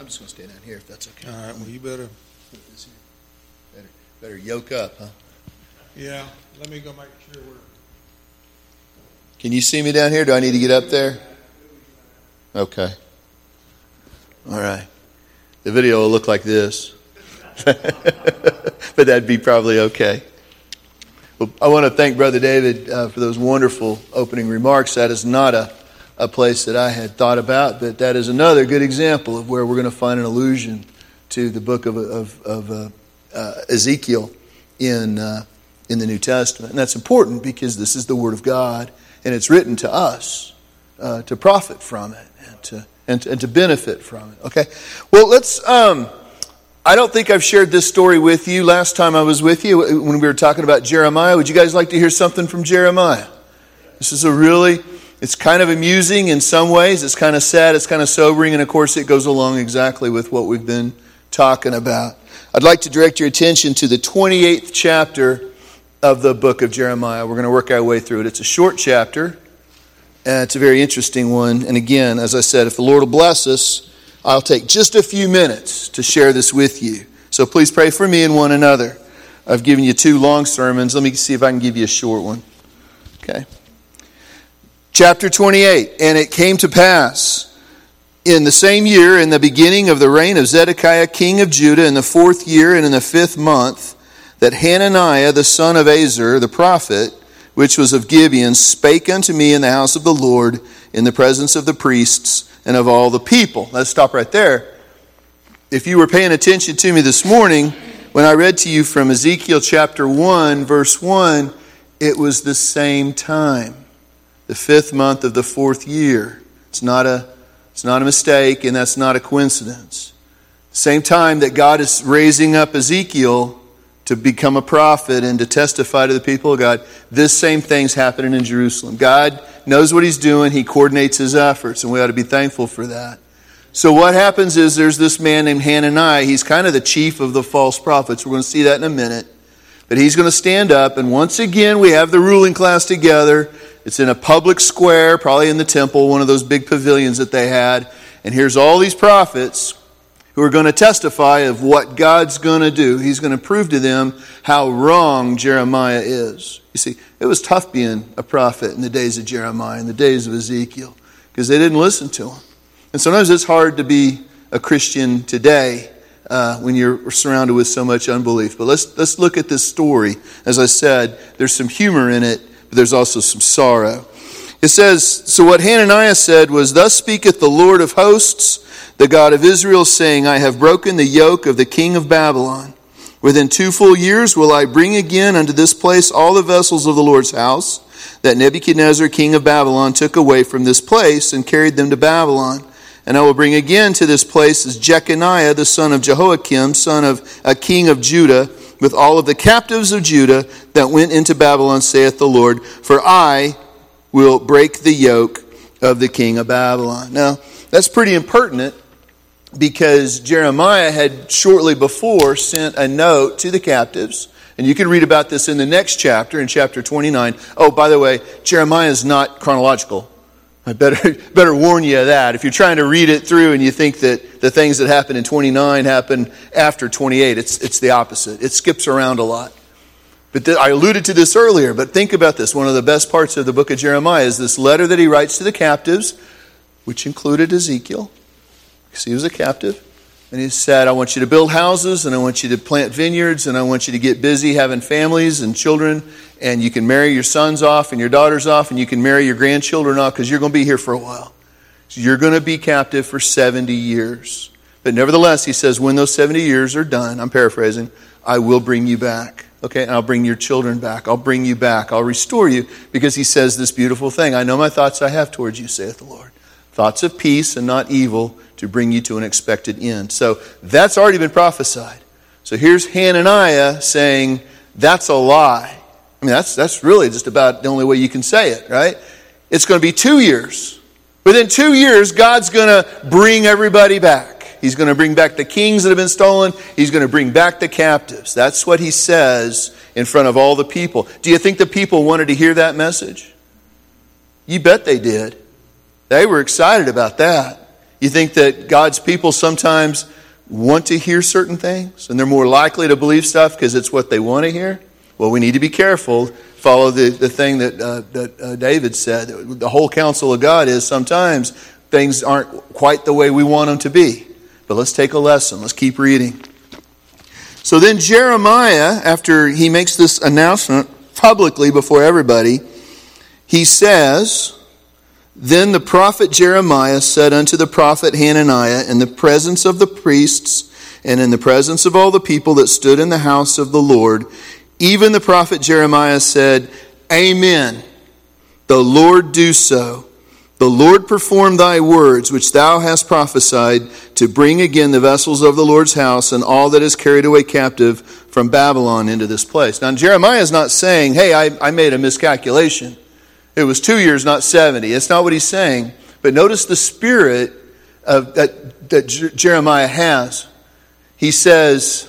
I'm just going to stay down here if that's okay. All right, well, you better. Better yoke up, huh? Yeah, let me go make sure we're. Can you see me down here? Do I need to get up there? Okay. All right. The video will look like this. But that'd be probably okay. Well, I want to thank Brother David for those wonderful opening remarks. That is not a place that I had thought about, but that is another good example of where we're going to find an allusion to the book of Ezekiel in the New Testament. And that's important because this is the Word of God, and it's written to us to profit from it and to benefit from it. Okay? Well, let's... I don't think I've shared this story with you last time I was with you when we were talking about Jeremiah. Would you guys like to hear something from Jeremiah? This is it's kind of amusing in some ways. It's kind of sad. It's kind of sobering. And of course, it goes along exactly with what we've been talking about. I'd like to direct your attention to the 28th chapter of the book of Jeremiah. We're going to work our way through it. It's a short chapter. And it's a very interesting one. And again, as I said, if the Lord will bless us, I'll take just a few minutes to share this with you. So please pray for me and one another. I've given you 2 long sermons. Let me see if I can give you a short one. Okay. Chapter 28. And it came to pass in the same year, in the beginning of the reign of Zedekiah king of Judah, in the 4th year and in the 5th month, that Hananiah the son of Azur the prophet, which was of Gibeon, spake unto me in the house of the Lord, in the presence of the priests and of all the people. Let's stop right there. If you were paying attention to me this morning, when I read to you from Ezekiel chapter 1, verse 1, it was the same time. The 5th month of the 4th year. It's not a mistake, and that's not a coincidence. Same time that God is raising up Ezekiel to become a prophet and to testify to the people of God, this same thing's happening in Jerusalem. God knows what He's doing. He coordinates His efforts, and we ought to be thankful for that. So what happens is there's this man named Hananiah. He's kind of the chief of the false prophets. We're going to see that in a minute. But he's going to stand up, and once again we have the ruling class together. It's in a public square, probably in the temple, one of those big pavilions that they had. And here's all these prophets who are going to testify of what God's going to do. He's going to prove to them how wrong Jeremiah is. You see, it was tough being a prophet in the days of Jeremiah, in the days of Ezekiel, because they didn't listen to him. And sometimes it's hard to be a Christian today when you're surrounded with so much unbelief. But let's look at this story. As I said, there's some humor in it, but there's also some sorrow. It says, so what Hananiah said was, thus speaketh the Lord of hosts, the God of Israel, saying, I have broken the yoke of the king of Babylon. Within 2 full years will I bring again unto this place all the vessels of the Lord's house, that Nebuchadnezzar king of Babylon took away from this place and carried them to Babylon. And I will bring again to this place as Jeconiah the son of Jehoiakim, son of a king of Judah, with all of the captives of Judah that went into Babylon, saith the Lord, for I will break the yoke of the king of Babylon. Now, that's pretty impertinent, because Jeremiah had shortly before sent a note to the captives. And you can read about this in the next chapter, in chapter 29. Oh, by the way, Jeremiah is not chronological. I better warn you of that. If you're trying to read it through and you think that the things that happen in 29 happen after 28, it's the opposite. It skips around a lot. But I alluded to this earlier, but think about this. One of the best parts of the book of Jeremiah is this letter that he writes to the captives, which included Ezekiel, because he was a captive. And he said, I want you to build houses, and I want you to plant vineyards, and I want you to get busy having families and children, and you can marry your sons off and your daughters off, and you can marry your grandchildren off, because you're going to be here for a while. So you're going to be captive for 70 years. But nevertheless, he says, when those 70 years are done, I'm paraphrasing, I will bring you back. Okay, and I'll bring your children back. I'll bring you back. I'll restore you, because he says this beautiful thing. I know my thoughts I have towards you, saith the Lord. Thoughts of peace and not evil, to bring you to an expected end. So that's already been prophesied. So here's Hananiah saying, that's a lie. I mean, that's really just about the only way you can say it, right? It's going to be 2 years. Within 2 years, God's going to bring everybody back. He's going to bring back the kings that have been stolen. He's going to bring back the captives. That's what he says in front of all the people. Do you think the people wanted to hear that message? You bet they did. They were excited about that. You think that God's people sometimes want to hear certain things and they're more likely to believe stuff because it's what they want to hear? Well, we need to be careful. Follow the thing that David said. The whole counsel of God is sometimes things aren't quite the way we want them to be. But let's take a lesson. Let's keep reading. So then Jeremiah, after he makes this announcement publicly before everybody, he says, "Then the prophet Jeremiah said unto the prophet Hananiah in the presence of the priests and in the presence of all the people that stood in the house of the Lord, even the prophet Jeremiah said, Amen. The Lord do so. The Lord perform thy words, which thou hast prophesied, to bring again the vessels of the Lord's house and all that is carried away captive from Babylon into this place." Now, Jeremiah is not saying, hey, I made a miscalculation. It was 2 years, not 70. It's not what he's saying. But notice the spirit that Jeremiah has. He says,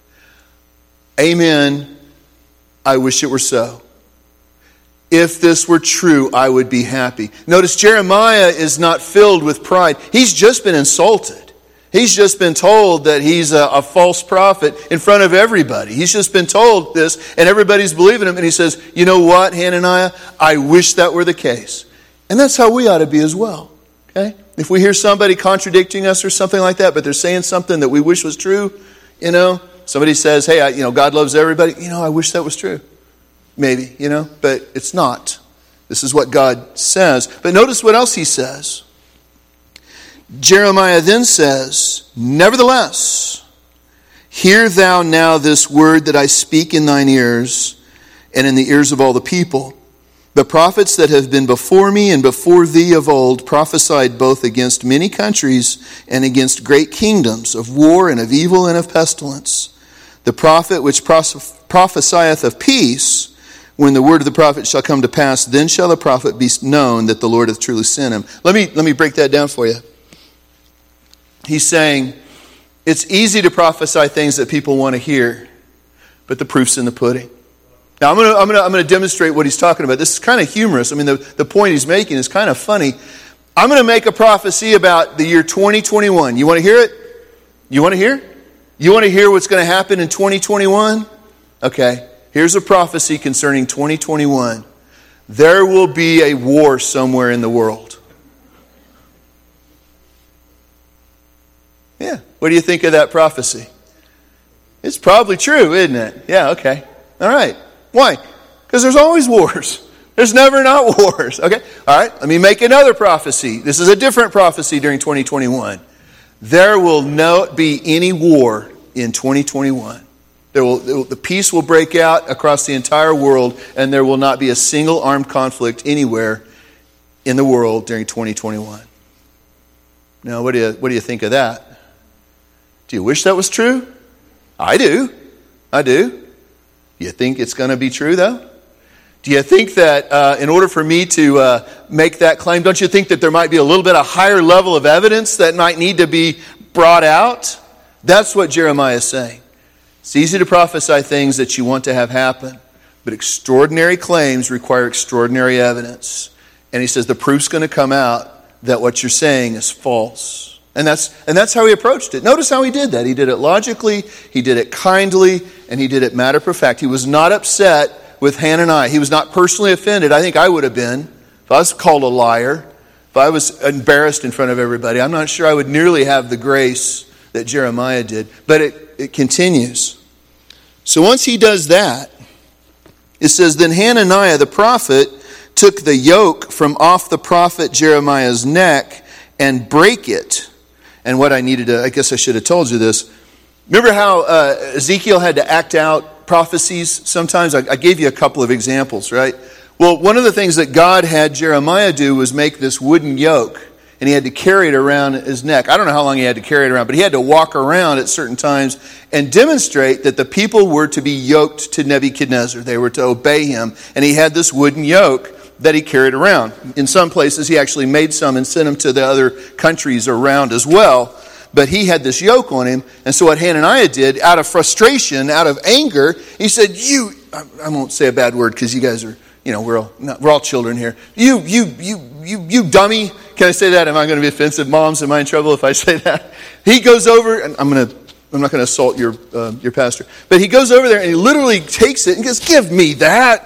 Amen, I wish it were so. If this were true, I would be happy. Notice Jeremiah is not filled with pride. He's just been insulted. He's just been told that he's a false prophet in front of everybody. He's just been told this, and everybody's believing him. And he says, you know what, Hananiah? I wish that were the case. And that's how we ought to be as well. Okay? If we hear somebody contradicting us or something like that, but they're saying something that we wish was true, somebody says, hey, God loves everybody. I wish that was true. Maybe, but it's not. This is what God says. But notice what else he says. Jeremiah then says, Nevertheless, hear thou now this word that I speak in thine ears and in the ears of all the people. The prophets that have been before me and before thee of old prophesied both against many countries and against great kingdoms, of war and of evil and of pestilence. The prophet which prophesieth of peace, when the word of the prophet shall come to pass, then shall the prophet be known that the Lord hath truly sent him. Let me break that down for you. He's saying it's easy to prophesy things that people want to hear, but the proof's in the pudding. Now I'm going to demonstrate what he's talking about. This is kind of humorous. I mean, the point he's making is kind of funny. I'm going to make a prophecy about the year 2021. You want to hear it? You want to hear? You want to hear what's going to happen in 2021? Okay. Here's a prophecy concerning 2021. There will be a war somewhere in the world. Yeah. What do you think of that prophecy? It's probably true, isn't it? Yeah, okay. All right. Why? Because there's always wars. There's never not wars. Okay? All right. Let me make another prophecy. This is a different prophecy during 2021. There will not be any war in 2021. The peace will break out across the entire world, and there will not be a single armed conflict anywhere in the world during 2021. Now, what do you think of that? Do you wish that was true? I do. Do you think it's going to be true, though? Do you think that in order for me to make that claim, don't you think that there might be a little bit of higher level of evidence that might need to be brought out? That's what Jeremiah is saying. It's easy to prophesy things that you want to have happen, but extraordinary claims require extraordinary evidence. And he says the proof's going to come out that what you're saying is false. And that's how he approached it. Notice how he did that. He did it logically, he did it kindly, and he did it matter of fact. He was not upset with Hananiah. He was not personally offended. I think I would have been if I was called a liar, if I was embarrassed in front of everybody. I'm not sure I would nearly have the grace that Jeremiah did. But it continues. So once he does that, it says, Then Hananiah the prophet took the yoke from off the prophet Jeremiah's neck and brake it. And what I guess I should have told you this. Remember how Ezekiel had to act out prophecies sometimes? I gave you a couple of examples, right? Well, one of the things that God had Jeremiah do was make this wooden yoke. And he had to carry it around his neck. I don't know how long he had to carry it around, but he had to walk around at certain times and demonstrate that the people were to be yoked to Nebuchadnezzar. They were to obey him. And he had this wooden yoke that he carried around. In some places, he actually made some and sent them to the other countries around as well. But he had this yoke on him. And so what Hananiah did, out of frustration, out of anger, he said, I won't say a bad word because you guys are, we're all children here. You dummy. Can I say that? Am I going to be offensive? Moms, am I in trouble if I say that? He goes over, and I'm not going to assault your pastor, but he goes over there and he literally takes it and goes, "Give me that!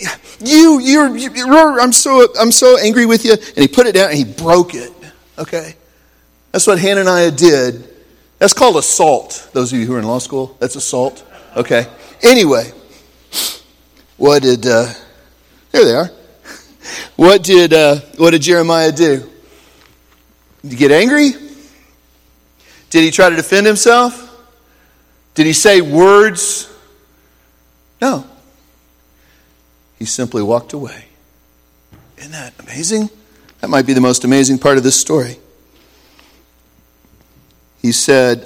I'm so angry with you." And he put it down and he broke it. Okay, that's what Hananiah did. That's called assault. Those of you who are in law school, that's assault. Okay. Anyway, what did? There they are. What did Jeremiah do? Did he get angry? Did he try to defend himself? Did he say words? No. He simply walked away. Isn't that amazing? That might be the most amazing part of this story. He said,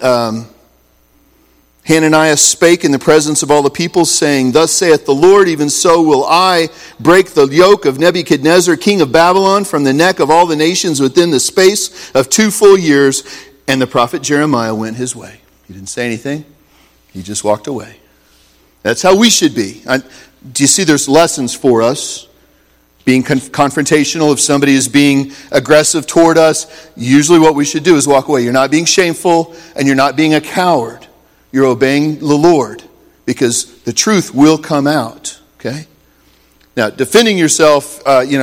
Hananiah spake in the presence of all the people, saying, "Thus saith the Lord, even so will I break the yoke of Nebuchadnezzar, king of Babylon, from the neck of all the nations within the space of 2 full years. And the prophet Jeremiah went his way. He didn't say anything. He just walked away. That's how we should be. Do you see there's lessons for us? Being confrontational, if somebody is being aggressive toward us, usually what we should do is walk away. You're not being shameful and you're not being a coward. You're obeying the Lord because the truth will come out. Okay? Now, defending yourself,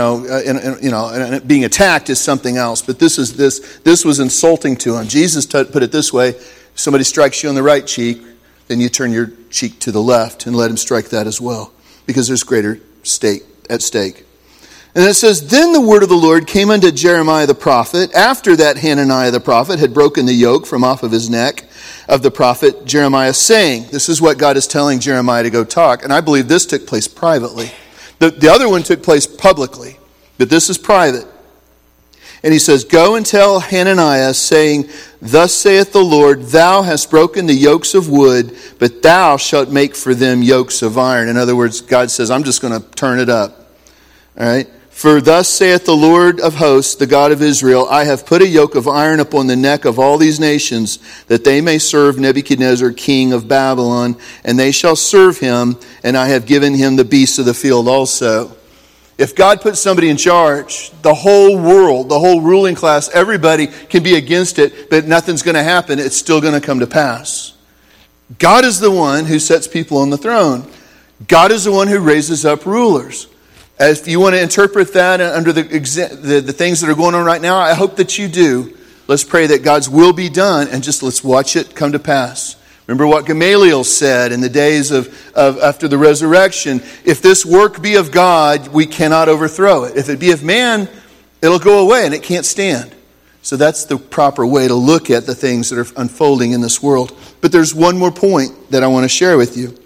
and being attacked is something else. But this was insulting to him. Jesus put it this way: if somebody strikes you on the right cheek, then you turn your cheek to the left and let him strike that as well, because there's greater stake at stake. And it says, "Then the word of the Lord came unto Jeremiah the prophet, after that Hananiah the prophet had broken the yoke from off of his neck of the prophet Jeremiah, saying," this is what God is telling Jeremiah to go talk. And I believe this took place privately. The other one took place publicly, but this is private. And he says, "Go and tell Hananiah, saying, Thus saith the Lord, Thou hast broken the yokes of wood, but thou shalt make for them yokes of iron." In other words, God says, I'm just going to turn it up. All right? "For thus saith the Lord of hosts, the God of Israel, I have put a yoke of iron upon the neck of all these nations, that they may serve Nebuchadnezzar, king of Babylon, and they shall serve him, and I have given him the beasts of the field also." If God puts somebody in charge, the whole world, the whole ruling class, everybody can be against it, but nothing's going to happen. It's still going to come to pass. God is the one who sets people on the throne. God is the one who raises up rulers. If you want to interpret that under the things that are going on right now, I hope that you do. Let's pray that God's will be done, and just let's watch it come to pass. Remember what Gamaliel said in the days of after the resurrection: if this work be of God, we cannot overthrow it. If it be of man, it'll go away and it can't stand. So that's the proper way to look at the things that are unfolding in this world. But there's one more point that I want to share with you.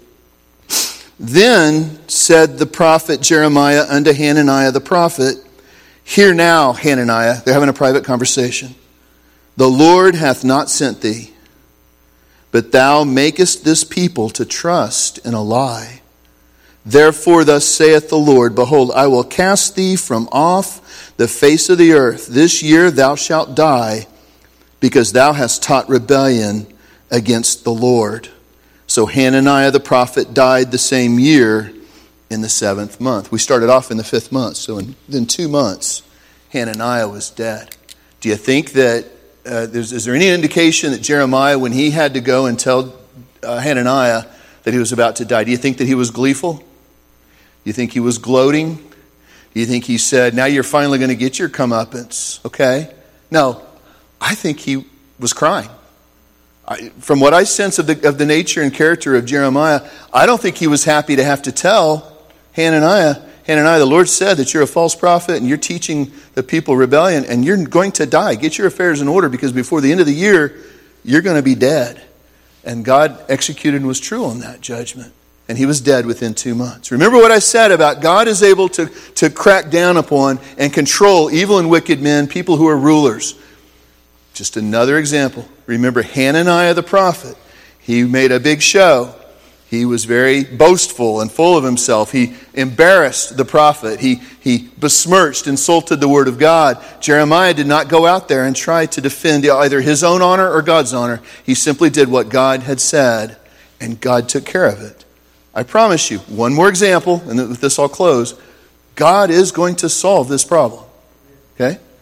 "Then said the prophet Jeremiah unto Hananiah the prophet, Hear now, Hananiah," they're having a private conversation, "the Lord hath not sent thee, but thou makest this people to trust in a lie. Therefore thus saith the Lord, Behold, I will cast thee from off the face of the earth. This year thou shalt die, because thou hast taught rebellion against the Lord." So Hananiah the prophet died the same year in the 7th month. We started off in the 5th month, so in 2 months, Hananiah was dead. Do you think that, is there any indication that Jeremiah, when he had to go and tell Hananiah that he was about to die, do you think that he was gleeful? Do you think he was gloating? Do you think he said, "Now you're finally going to get your comeuppance"? Okay. No, I think he was crying. From what I sense of the nature and character of Jeremiah, I don't think he was happy to have to tell Hananiah, the Lord said that you're a false prophet and you're teaching the people rebellion and you're going to die. Get your affairs in order, because before the end of the year, you're going to be dead. And God executed and was true on that judgment. And he was dead within 2 months. Remember what I said about God is able to crack down upon and control evil and wicked men, people who are rulers. Just another example. Remember Hananiah the prophet. He made a big show. He was very boastful and full of himself. He embarrassed the prophet. He besmirched, insulted the word of God. Jeremiah did not go out there and try to defend either his own honor or God's honor. He simply did what God had said, and God took care of it. I promise you, one more example, and with this I'll close. God is going to solve this problem. Okay?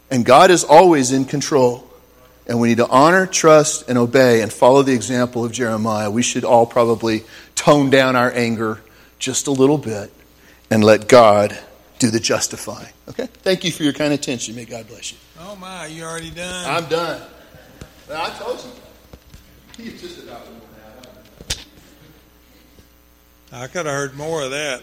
And God is always in control. And we need to honor, trust, and obey and follow the example of Jeremiah. We should all probably tone down our anger just a little bit and let God do the justifying. Okay? Thank you for your kind attention. May God bless you. Oh my, you already done? I'm done. Well, I told you. He's just about to. I could have heard more of that.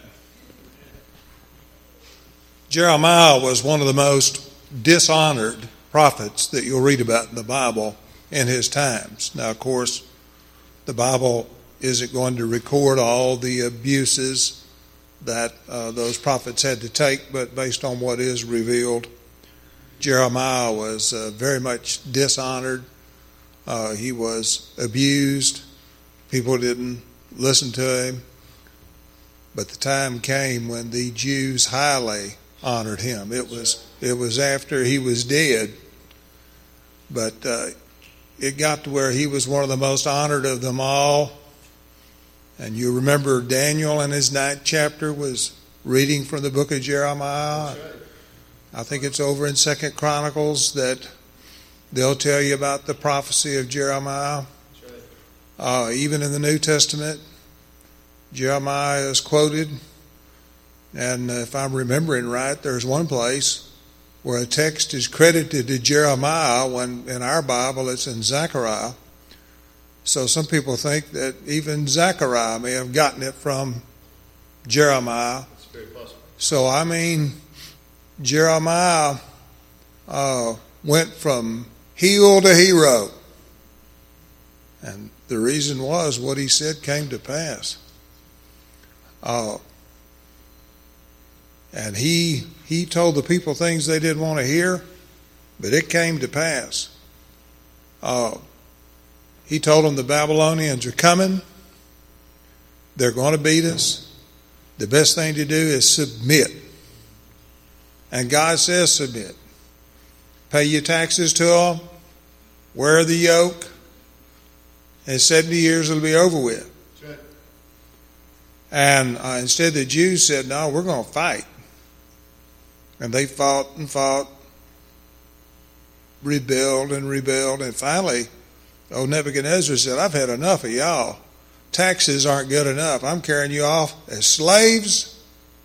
Jeremiah was one of the most dishonored prophets that you'll read about in the Bible in his times. Now, of course, the Bible isn't going to record all the abuses that those prophets had to take, but based on what is revealed, Jeremiah was very much dishonored. He was abused. People didn't listen to him. But the time came when the Jews highly honored him. It was after he was dead, but it got to where he was one of the most honored of them all. And you remember Daniel in his 9th chapter was reading from the book of Jeremiah. I think it's over in 2nd Chronicles that they'll tell you about the prophecy of Jeremiah. Even in the New Testament, Jeremiah is quoted, and if I'm remembering right, there's one place where a text is credited to Jeremiah when in our Bible it's in Zechariah. So some people think that even Zechariah may have gotten it from Jeremiah. That's very possible. So I mean, Jeremiah went from heel to hero, and the reason was what he said came to pass. And he told the people things they didn't want to hear, but it came to pass. He told them the Babylonians are coming. They're going to beat us. The best thing to do is submit. And God says submit. Pay your taxes to them. Wear the yoke. In 70 years it'll be over with. And instead the Jews said, no, we're going to fight. And they fought and fought, rebelled and rebelled. And finally, old Nebuchadnezzar said, I've had enough of y'all. Taxes aren't good enough. I'm carrying you off as slaves.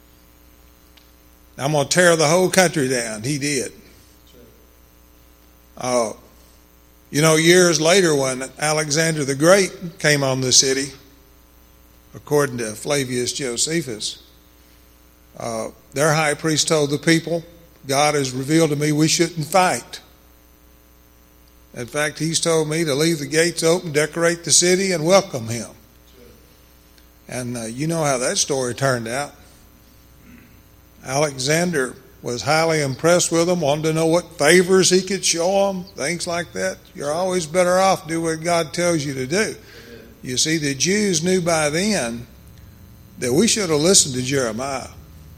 I'm going to tear the whole country down. He did. Years later when Alexander the Great came on the city, according to Flavius Josephus, their high priest told the people, God has revealed to me we shouldn't fight. In fact, he's told me to leave the gates open, decorate the city, and welcome him. And you know how that story turned out. Alexander was highly impressed with them, wanted to know what favors he could show them, things like that. You're always better off do what God tells you to do. You see, the Jews knew by then that we should have listened to Jeremiah.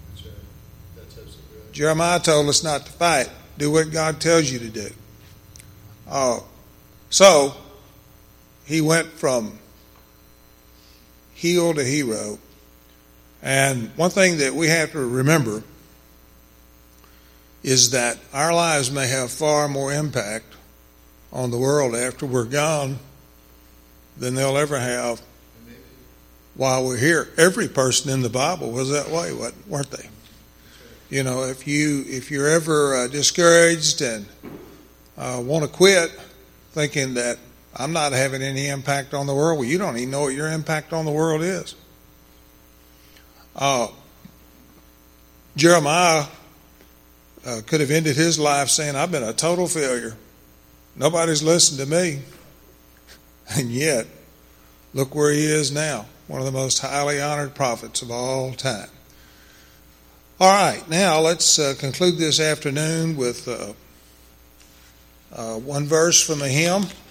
Jeremiah told us not to fight. Do what God tells you to do. So, he went from heel to hero. And one thing that we have to remember is that our lives may have far more impact on the world after we're gone than they'll ever have while we're here. Every person in the Bible was that way, weren't they? You know, if you're ever discouraged and want to quit, thinking that I'm not having any impact on the world, well, you don't even know what your impact on the world is. Jeremiah could have ended his life saying, I've been a total failure. Nobody's listened to me. And yet, look where he is now, one of the most highly honored prophets of all time. All right, now let's conclude this afternoon with one verse from a hymn.